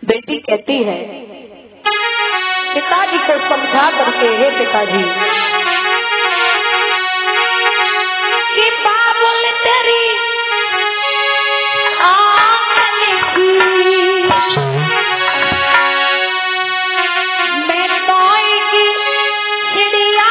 बेटी कहती है पिताजी को समझा करके, हे पिताजी कि बाबुल तेरी आंगन की मैं तोय की चिड़िया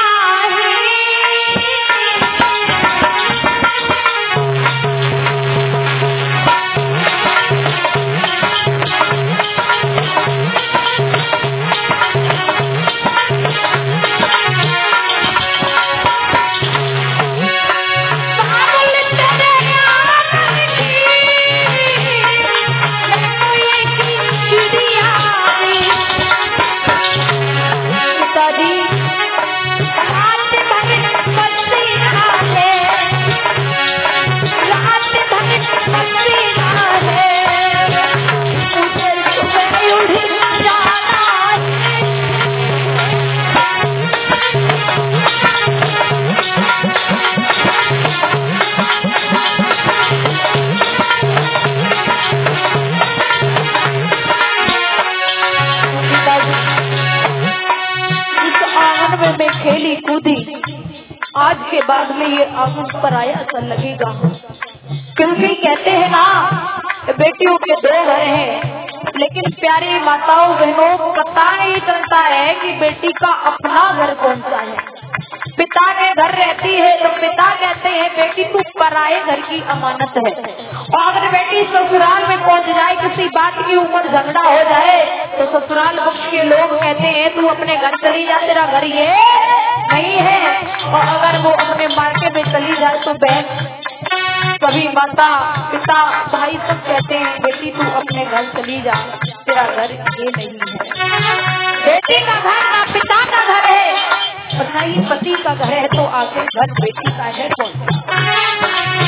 खेली कूदी, आज के बाद में ये आंगन पर आया सा लगेगा। क्योंकि कहते हैं ना बेटियों के दो घर हैं, लेकिन प्यारी माताओं बहनों पता नहीं चलता है कि बेटी का अपना घर कौन सा है। पिता के घर रहती है तो पिता कहते हैं बेटी तू पराए घर की अमानत है, और अगर बेटी ससुराल में पहुंच जाए, किसी बात की ऊपर झगड़ा हो जाए तो ससुराल पक्ष के लोग कहते हैं तू अपने घर चली जा, तेरा घर ये नहीं है। और अगर वो अपने मायके में चली जाए तो बहन, सभी माता पिता भाई सब कहते हैं बेटी तू अपने घर चली जा, तेरा घर ये नहीं है। बेटी का घर ना पिता का घर है और ना ही पति का घर है, तो आगे घर बेटी का है कौन?